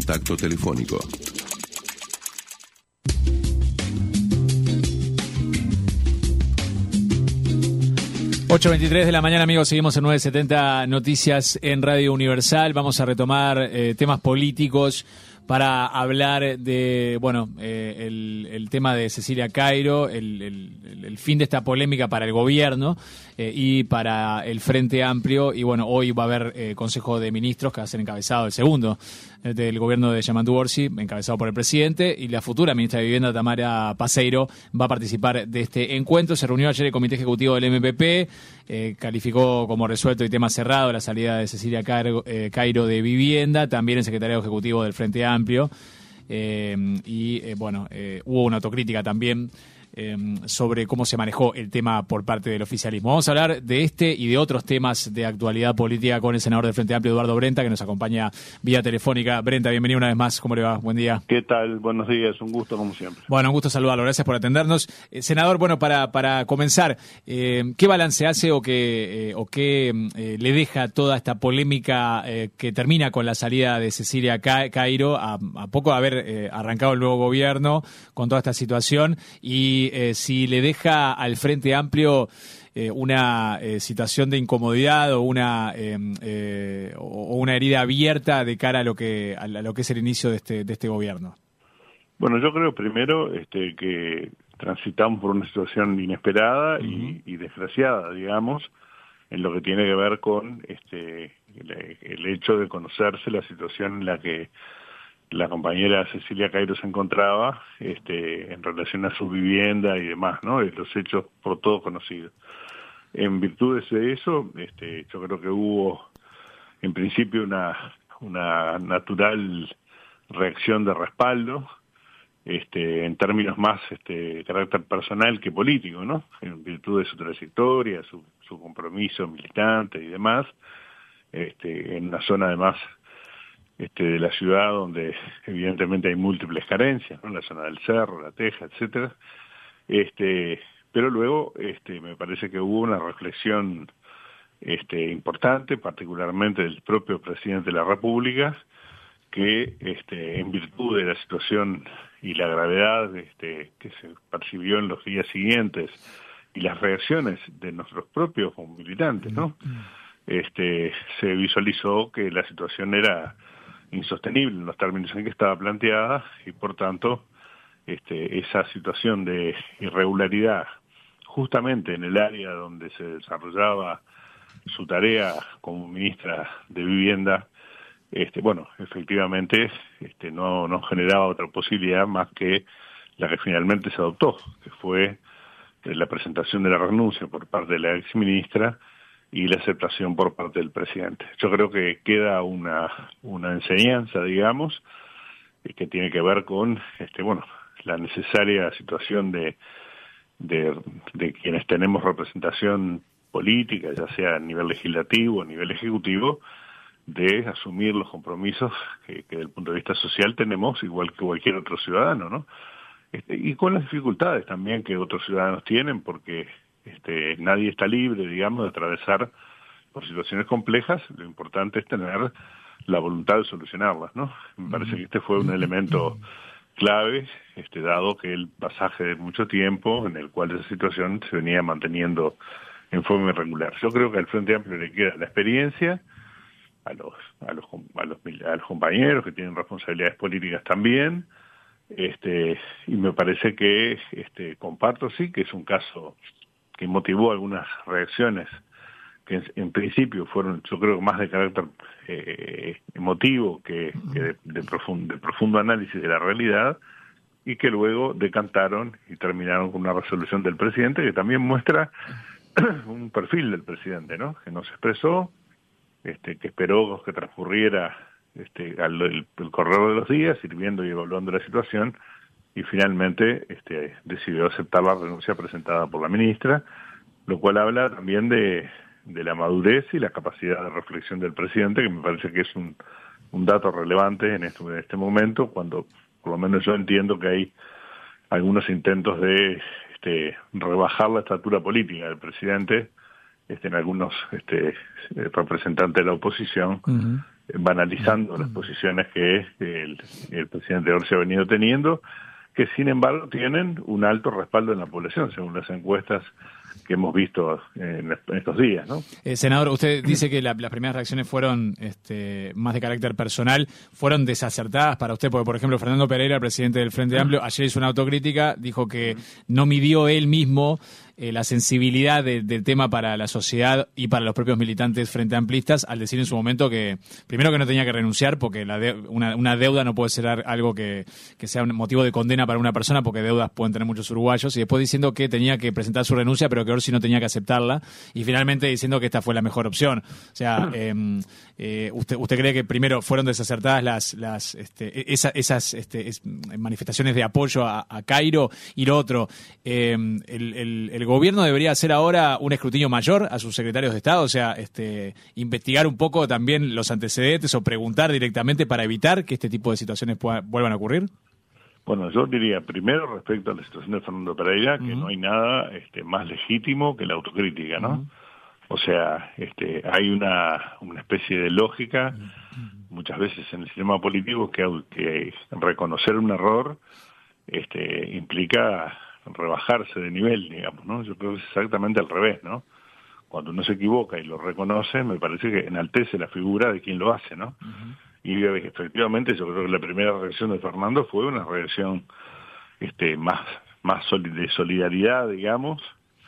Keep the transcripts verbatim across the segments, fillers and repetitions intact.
contacto telefónico. ocho veintitrés de la mañana, amigos, seguimos en novecientos setenta Noticias en Radio Universal. Vamos a retomar eh, temas políticos para hablar de, bueno, eh, el, el tema de Cecilia Cairo, el, el, el fin de esta polémica para el gobierno eh, y para el Frente Amplio. Y bueno, hoy va a haber eh, Consejo de Ministros que va a ser encabezado, el segundo eh, del gobierno de Yamandu Orsi, encabezado por el presidente, y la futura ministra de Vivienda, Tamara Paseiro, va a participar de este encuentro. Se reunió ayer el Comité Ejecutivo del M P P, eh, calificó como resuelto y tema cerrado la salida de Cecilia Cairo, eh, Cairo de Vivienda, también el secretario ejecutivo del Frente Amplio. Amplio eh, y eh, bueno, eh, hubo una autocrítica también eh, sobre cómo se manejó el tema por parte del oficialismo. Vamos a hablar de este y de otros temas de actualidad política con el senador del Frente Amplio, Eduardo Brenta, que nos acompaña vía telefónica. Brenta, bienvenido una vez más. ¿Cómo le va? Buen día. ¿Qué tal? Buenos días. Un gusto, como siempre. Bueno, un gusto saludarlo. Gracias por atendernos. Eh, senador, bueno, para para comenzar, eh, ¿qué balance hace o qué, eh, o qué eh, le deja toda esta polémica eh, que termina con la salida de Cecilia Cairo a, a poco de haber eh, arrancado el nuevo gobierno con toda esta situación? Y eh, si le deja al Frente Amplio eh, una eh, situación de incomodidad o una eh, eh, o una herida abierta de cara a lo que a lo que es el inicio de este de este gobierno. Bueno, yo creo primero este, que transitamos por una situación inesperada uh-huh. y, y desgraciada, digamos, en lo que tiene que ver con este el, el hecho de conocerse la situación en la que la compañera Cecilia Cairo se encontraba este, en relación a su vivienda y demás, ¿no? Los hechos por todos conocidos. En virtud de eso, este, yo creo que hubo, en principio, una, una natural reacción de respaldo, este, en términos más este, de carácter personal que político, ¿no? En virtud de su trayectoria, su, su compromiso militante y demás, este, en una zona además Este, de la ciudad donde evidentemente hay múltiples carencias, ¿no? La zona del Cerro, La Teja, etcétera. Este, pero luego este, me parece que hubo una reflexión este, importante, particularmente del propio presidente de la República, que este, en virtud de la situación y la gravedad este, que se percibió en los días siguientes y las reacciones de nuestros propios militantes, ¿no? Este, se visualizó que la situación era insostenible en los términos en que estaba planteada y por tanto este, esa situación de irregularidad justamente en el área donde se desarrollaba su tarea como ministra de Vivienda, este, bueno, efectivamente este, no, no generaba otra posibilidad más que la que finalmente se adoptó, que fue la presentación de la renuncia por parte de la exministra y la aceptación por parte del presidente. Yo creo que queda una una enseñanza, digamos, que tiene que ver con este bueno la necesaria situación de de, de quienes tenemos representación política, ya sea a nivel legislativo o a nivel ejecutivo, de asumir los compromisos que, que desde el punto de vista social tenemos, igual que cualquier otro ciudadano, ¿no? Este, y con las dificultades también que otros ciudadanos tienen, porque Este, nadie está libre, digamos, de atravesar por situaciones complejas. Lo importante es tener la voluntad de solucionarlas, ¿no? Me parece que este fue un elemento clave, este, dado que el pasaje de mucho tiempo en el cual esa situación se venía manteniendo en forma irregular. Yo creo que al Frente Amplio le queda la experiencia, a los, a los, a los, a los compañeros que tienen responsabilidades políticas también, este, y me parece que este, comparto, sí, que es un caso que motivó algunas reacciones que en, en principio fueron, yo creo, más de carácter eh, emotivo que, que de, de, profundo, de profundo análisis de la realidad, y que luego decantaron y terminaron con una resolución del presidente que también muestra un perfil del presidente, ¿no? Que nos expresó, este, que esperó que transcurriera este, al, el, el correr de los días, sirviendo y evaluando la situación, y finalmente este, decidió aceptar la renuncia presentada por la ministra, lo cual habla también de, de la madurez y la capacidad de reflexión del presidente, que me parece que es un, un dato relevante en este, en este momento, cuando por lo menos yo entiendo que hay algunos intentos de este, rebajar la estatura política del presidente este, en algunos este, representantes de la oposición, uh-huh. banalizando las posiciones que el, el presidente Orsi ha venido teniendo, que sin embargo tienen un alto respaldo en la población, según las encuestas que hemos visto en estos días, ¿no? Eh, senador, usted dice que la, las primeras reacciones fueron este, más de carácter personal, ¿fueron desacertadas para usted? Porque, por ejemplo, Fernando Pereira, presidente del Frente Amplio, ayer hizo una autocrítica, dijo que no midió él mismo eh, la sensibilidad de, del tema para la sociedad y para los propios militantes frente amplistas, al decir en su momento que, primero que no tenía que renunciar, porque la de, una, una deuda no puede ser algo que, que sea un motivo de condena para una persona, porque deudas pueden tener muchos uruguayos, y después diciendo que tenía que presentar su renuncia, pero que Orsi no tenía que aceptarla, y finalmente diciendo que esta fue la mejor opción. O sea, eh, eh, usted, ¿usted cree que primero fueron desacertadas las, las este, esa, esas este, es, manifestaciones de apoyo a, a Cairo? Y lo otro, eh, el, el, el gobierno debería hacer ahora un escrutinio mayor a sus secretarios de Estado, o sea, este, investigar un poco también los antecedentes o preguntar directamente para evitar que este tipo de situaciones pueda, vuelvan a ocurrir. Bueno, yo diría primero respecto a la situación de Fernando Pereira que uh-huh. no hay nada este, más legítimo que la autocrítica, ¿no? Uh-huh. O sea, este, hay una, una especie de lógica uh-huh. muchas veces en el sistema político que, que reconocer un error este, implica rebajarse de nivel, digamos, ¿no? Yo creo que es exactamente al revés, ¿no? Cuando uno se equivoca y lo reconoce, me parece que enaltece la figura de quien lo hace, ¿no? Uh-huh. Y efectivamente yo creo que la primera reacción de Fernando fue una reacción este, más, más de solidaridad, digamos,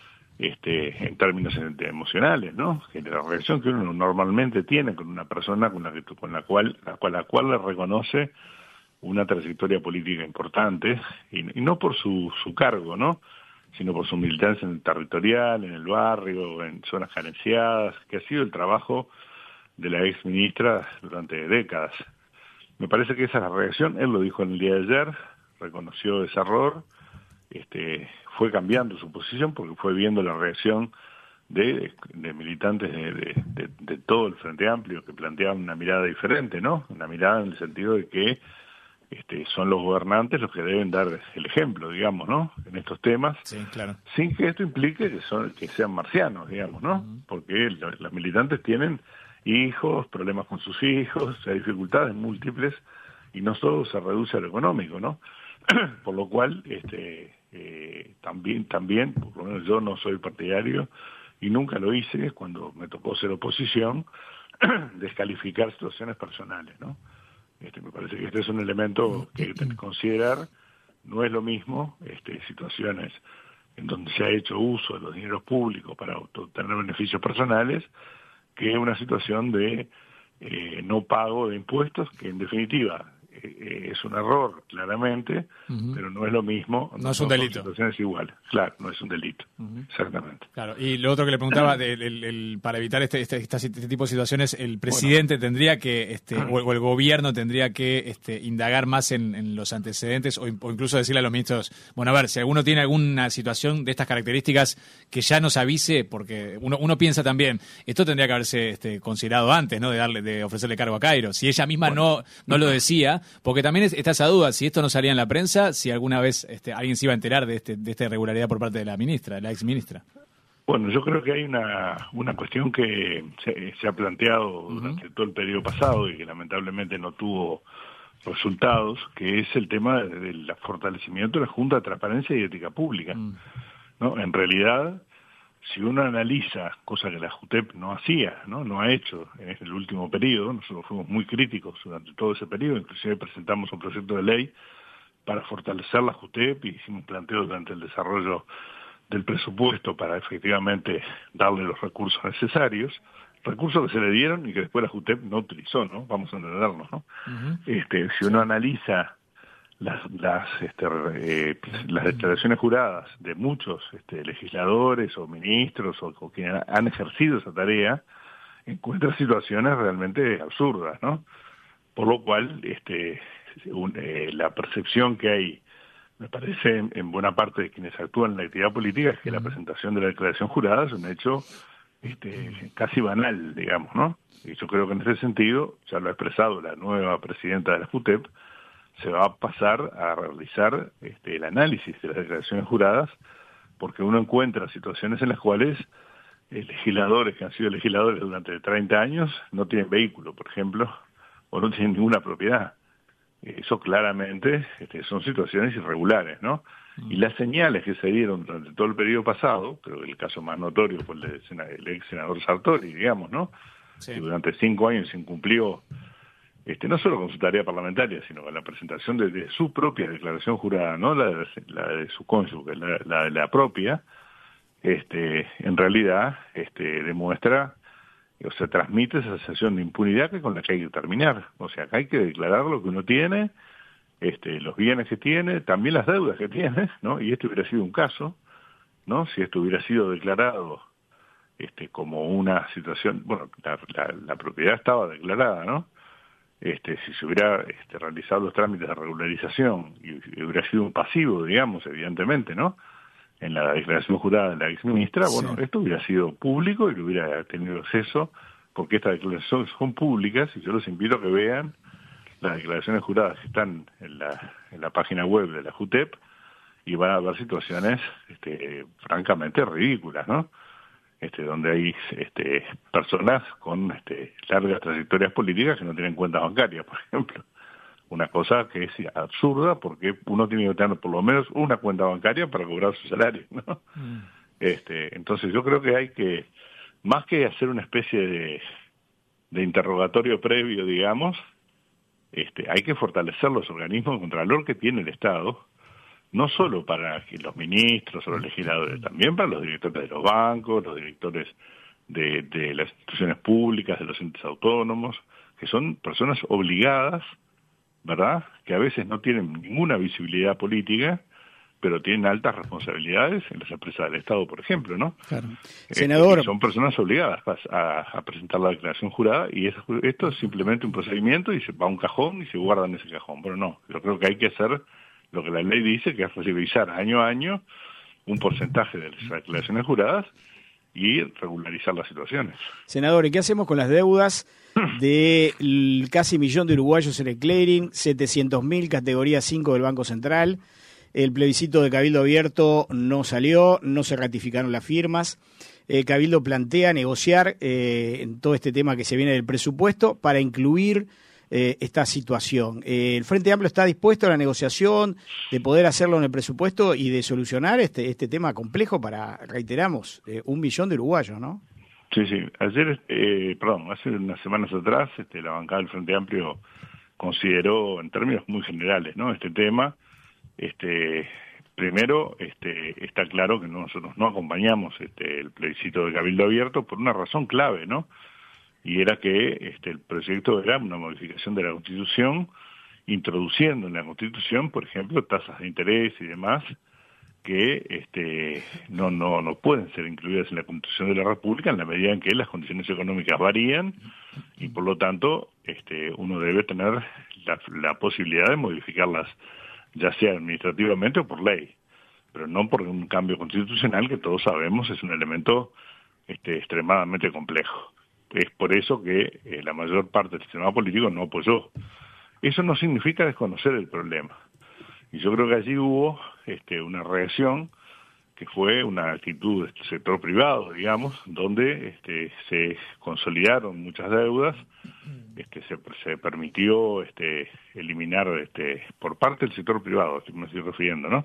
este, en términos emocionales, ¿no? Que la reacción que uno normalmente tiene con una persona con la, que, con la cual, la cual, la cual le reconoce una trayectoria política importante, y, y no por su, su cargo, ¿no? Sino por su militancia en el territorial, en el barrio, en zonas carenciadas, que ha sido el trabajo de la ex ministra durante décadas. Me parece que esa es la reacción, él lo dijo en el día de ayer, reconoció ese error, este, fue cambiando su posición porque fue viendo la reacción de, de, de militantes de, de, de, de todo el Frente Amplio que planteaban una mirada diferente, ¿no? Una mirada en el sentido de que este, son los gobernantes los que deben dar el ejemplo, digamos, ¿no? En estos temas, sí, claro. Sin que esto implique que, son, que sean marcianos, digamos, ¿no? Uh-huh. Porque los, los militantes tienen hijos, problemas con sus hijos, hay dificultades múltiples y no solo se reduce a lo económico, ¿no? Por lo cual, este, eh, también, también, por lo menos yo no soy partidario y nunca lo hice cuando me tocó ser oposición, descalificar situaciones personales, ¿no? Este, me parece que este es un elemento que hay que considerar. No es lo mismo este, situaciones en donde se ha hecho uso de los dineros públicos para obtener beneficios personales que una situación de eh, no pago de impuestos, que en definitiva eh, es un error, claramente, uh-huh. pero no es lo mismo. No, no es un delito. Situaciones iguales. Claro, no es un delito. Uh-huh. Exactamente. Claro. Y lo otro que le preguntaba, de, el, el, el, para evitar este, este, este, este tipo de situaciones, el presidente bueno. tendría que, este, uh-huh. o, o el gobierno tendría que este, indagar más en, en los antecedentes o, o incluso decirle a los ministros, bueno, a ver, si alguno tiene alguna situación de estas características, que ya nos avise, porque uno, uno piensa también, esto tendría que haberse este, considerado antes, ¿no? De darle, de ofrecerle cargo a Cairo. Si ella misma bueno. no, no lo decía, porque también está esa duda, si esto no salía en la prensa, si alguna vez este, alguien se iba a enterar de, este, de esta irregularidad por parte de la ministra, de la ex ministra. Bueno, yo creo que hay una, una cuestión que se, se ha planteado uh-huh. durante todo el periodo pasado y que lamentablemente no tuvo resultados, que es el tema del fortalecimiento de la Junta de Transparencia y Ética Pública. Uh-huh. ¿No? En realidad, si uno analiza, cosa que la JUTEP no hacía, no no ha hecho en el último periodo, nosotros fuimos muy críticos durante todo ese periodo, inclusive presentamos un proyecto de ley para fortalecer la JUTEP y hicimos planteos durante el desarrollo del presupuesto para efectivamente darle los recursos necesarios, recursos que se le dieron y que después la JUTEP no utilizó, ¿no? Vamos a entendernos, ¿no? Uh-huh. Este, si uno analiza las las este, eh, las declaraciones juradas de muchos este, legisladores o ministros o, o quienes han ejercido esa tarea, encuentra situaciones realmente absurdas, ¿no? Por lo cual, este, un, eh, la percepción que hay, me parece, en, en buena parte de quienes actúan en la actividad política, es que la presentación de la declaración jurada es un hecho este, casi banal, digamos, ¿no? Y yo creo que en ese sentido, ya lo ha expresado la nueva presidenta de la JUTEP, se va a pasar a realizar este, el análisis de las declaraciones juradas, porque uno encuentra situaciones en las cuales eh, legisladores que han sido legisladores durante treinta años no tienen vehículo, por ejemplo, o no tienen ninguna propiedad. Eso claramente este, son situaciones irregulares, ¿no? Y las señales que se dieron durante todo el periodo pasado, creo que el caso más notorio fue el del el ex senador Sartori, digamos, ¿no? Sí. Que durante cinco años se incumplió, este, no solo con su tarea parlamentaria, sino con la presentación de, de su propia declaración jurada, no la de, la de su cónyuge, la, la de la propia, este, en realidad este, demuestra, o sea, transmite esa sensación de impunidad que con la que hay que terminar. O sea, acá hay que declarar lo que uno tiene, este, los bienes que tiene, también las deudas que tiene, ¿no? Y esto hubiera sido un caso, ¿no? Si esto hubiera sido declarado este, como una situación, bueno, la, la, la propiedad estaba declarada, ¿no? Este, si se hubiera este, realizado los trámites de regularización y hubiera sido un pasivo, digamos, evidentemente, ¿no? En la declaración jurada de la exministra, sí. Bueno, esto hubiera sido público y lo hubiera tenido acceso, porque estas declaraciones son públicas y yo los invito a que vean las declaraciones juradas que están en la, en la página web de la JUTEP y van a ver situaciones este, francamente ridículas, ¿no? Este, donde hay este, personas con este, largas trayectorias políticas que no tienen cuentas bancarias, por ejemplo. Una cosa que es absurda porque uno tiene que tener por lo menos una cuenta bancaria para cobrar su salario, ¿no? Mm. Este, entonces yo creo que hay que, más que hacer una especie de, de interrogatorio previo, digamos, este, hay que fortalecer los organismos de contralor que tiene el Estado, no solo para los ministros o los legisladores, también para los directores de los bancos, los directores de, de las instituciones públicas, de los entes autónomos, que son personas obligadas, ¿verdad?, que a veces no tienen ninguna visibilidad política, pero tienen altas responsabilidades en las empresas del Estado, por ejemplo, ¿no? Claro. Senador. Eh, son personas obligadas a, a presentar la declaración jurada y eso, esto es simplemente un procedimiento y se va a un cajón y se guarda en ese cajón. Pero no, yo creo que hay que hacer lo que la ley dice, que es revisar año a año un porcentaje de las declaraciones juradas y regularizar las situaciones. Senador, ¿y qué hacemos con las deudas de casi millón de uruguayos en el clearing, setecientos mil categoría cinco del Banco Central? El plebiscito de Cabildo Abierto no salió, no se ratificaron las firmas. El Cabildo plantea negociar eh, en todo este tema que se viene del presupuesto para incluir eh, esta situación. Eh, ¿El Frente Amplio está dispuesto a la negociación de poder hacerlo en el presupuesto y de solucionar este, este tema complejo para, reiteramos, eh, un millón de uruguayos, ¿no? Sí, sí. Ayer, eh, perdón, hace unas semanas atrás, este, la bancada del Frente Amplio consideró, en términos muy generales, ¿no?, este tema. Este, primero, este, está claro que nosotros no acompañamos este, el plebiscito de Cabildo Abierto por una razón clave, ¿no? Y era que este, el proyecto era una modificación de la Constitución, introduciendo en la Constitución, por ejemplo, tasas de interés y demás, que este, no, no, no pueden ser incluidas en la Constitución de la República en la medida en que las condiciones económicas varían y por lo tanto este, uno debe tener la, la posibilidad de modificarlas, ya sea administrativamente o por ley, pero no por un cambio constitucional que todos sabemos es un elemento este, extremadamente complejo. Es por eso que eh, la mayor parte del sistema político no apoyó. Eso no significa desconocer el problema. Y yo creo que allí hubo este, una reacción que fue una actitud del sector privado, digamos, donde este, se consolidaron muchas deudas, este, se, se permitió este, eliminar este, por parte del sector privado, que me estoy refiriendo, ¿no?,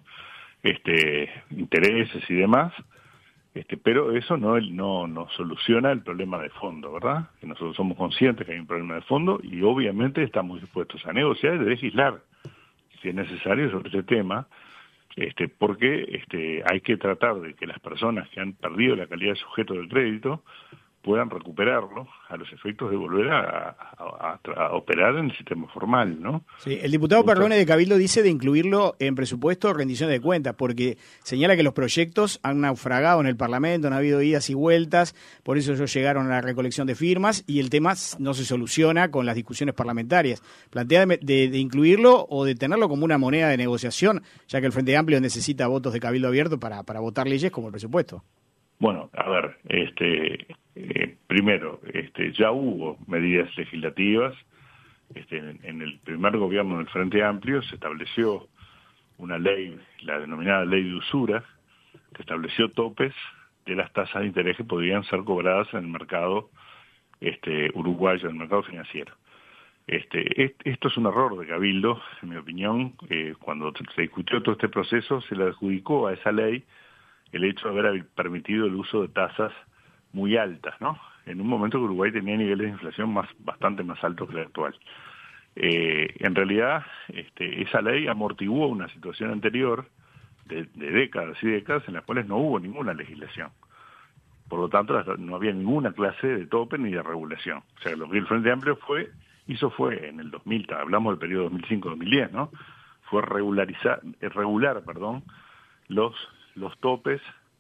este, intereses y demás, este, pero eso no, no, no soluciona el problema de fondo, ¿verdad? Que nosotros somos conscientes que hay un problema de fondo y obviamente estamos dispuestos a negociar y a legislar, si es necesario, sobre este tema, este, porque este, hay que tratar de que las personas que han perdido la calidad de sujeto del crédito puedan recuperarlo a los efectos de volver a, a, a, a operar en el sistema formal, ¿no? Sí, el diputado Perrone de Cabildo dice de incluirlo en presupuesto o rendición de cuentas, porque señala que los proyectos han naufragado en el Parlamento, han habido idas y vueltas, por eso ellos llegaron a la recolección de firmas y el tema no se soluciona con las discusiones parlamentarias. ¿Plantea de, de, de incluirlo o de tenerlo como una moneda de negociación, ya que el Frente Amplio necesita votos de Cabildo Abierto para, para votar leyes como el presupuesto? Bueno, a ver, este, eh, primero, este, ya hubo medidas legislativas. Este, en, en el primer gobierno del Frente Amplio se estableció una ley, la denominada Ley de Usura, que estableció topes de las tasas de interés que podían ser cobradas en el mercado este, uruguayo, en el mercado financiero. Este, esto es un error de Cabildo, en mi opinión. Eh, cuando se discutió todo este proceso, se le adjudicó a esa ley el hecho de haber permitido el uso de tasas muy altas, ¿no? En un momento que Uruguay tenía niveles de inflación más, bastante más altos que el actual. Eh, en realidad, este, esa ley amortiguó una situación anterior de, de décadas y décadas en las cuales no hubo ninguna legislación. Por lo tanto, no había ninguna clase de tope ni de regulación. O sea, lo que el Frente Amplio fue, hizo fue en el dos mil, hablamos del periodo dos mil cinco a dos mil diez, ¿no? Fue regularizar, regular, perdón, los, los topes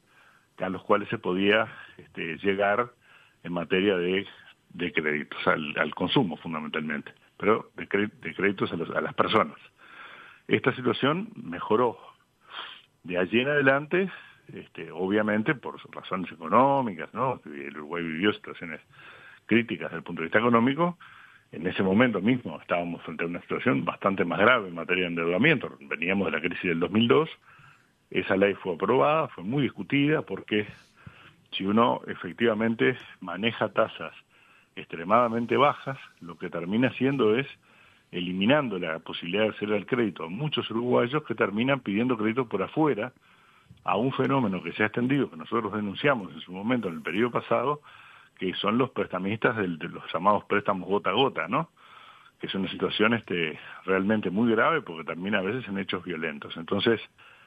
a los cuales se podía este, llegar en materia de, de créditos, al, al consumo fundamentalmente, pero de, cre, de créditos a, los, a las personas. Esta situación mejoró. De allí en adelante, este, obviamente por razones económicas, ¿no? El Uruguay vivió situaciones críticas desde el punto de vista económico. En ese momento mismo estábamos frente a una situación bastante más grave en materia de endeudamiento. Veníamos de la crisis del dos mil dos. Esa ley fue aprobada, fue muy discutida, porque si uno efectivamente maneja tasas extremadamente bajas, lo que termina haciendo es eliminando la posibilidad de acceder al crédito a muchos uruguayos que terminan pidiendo crédito por afuera, a un fenómeno que se ha extendido, que nosotros denunciamos en su momento en el periodo pasado, que son los prestamistas del, de los llamados préstamos gota a gota, ¿no? Que es una situación este, realmente muy grave porque termina a veces en hechos violentos. Entonces,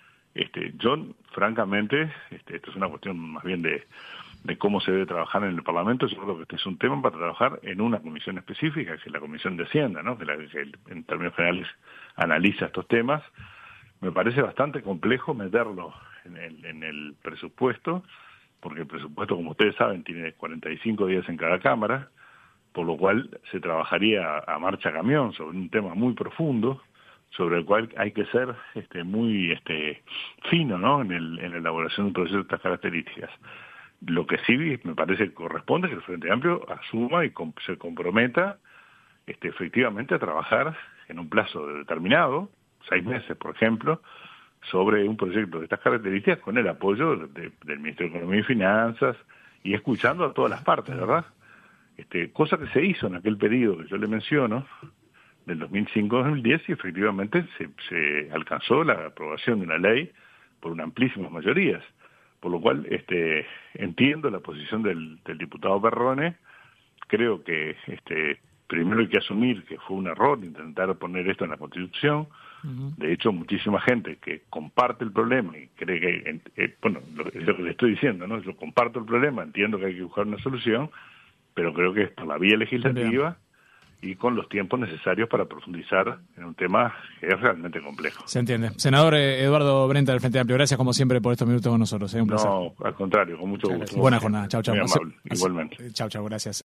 este, yo, francamente, este, esto es una cuestión más bien de, de cómo se debe trabajar en el Parlamento. Yo creo que este es un tema para trabajar en una comisión específica, que es la Comisión de Hacienda, ¿no? Que, la, que en términos generales analiza estos temas. Me parece bastante complejo meterlo en el, en el presupuesto, porque el presupuesto, como ustedes saben, tiene cuarenta y cinco días en cada Cámara, por lo cual se trabajaría a marcha camión sobre un tema muy profundo, sobre el cual hay que ser este, muy este, fino, ¿no? en, el, en la elaboración de un proceso de estas características. Lo que sí me parece que corresponde es que el Frente Amplio asuma y com- se comprometa este, efectivamente a trabajar en un plazo determinado, seis meses, por ejemplo, sobre un proyecto de estas características con el apoyo de, del Ministerio de Economía y Finanzas y escuchando a todas las partes, ¿verdad? Este, cosa que se hizo en aquel periodo que yo le menciono, del dos mil cinco a dos mil diez, y efectivamente se, se alcanzó la aprobación de una ley por una amplísimas mayorías, por lo cual este, entiendo la posición del, del diputado Perrone. Creo que este, primero hay que asumir que fue un error intentar poner esto en la Constitución. De hecho, muchísima gente que comparte el problema y cree que, eh, bueno, lo, es lo que le estoy diciendo, ¿no? Yo comparto el problema, entiendo que hay que buscar una solución, pero creo que es por la vía legislativa y con los tiempos necesarios para profundizar en un tema que es realmente complejo. Se entiende. Senador eh, Eduardo Brenta del Frente Amplio, gracias como siempre por estos minutos con nosotros. ¿eh? Un placer. No, al contrario, con mucho Muchas gusto. gracias. Buena jornada. Chau, chau. Muy Hace, amable, hace, igualmente. Chau, chau, gracias.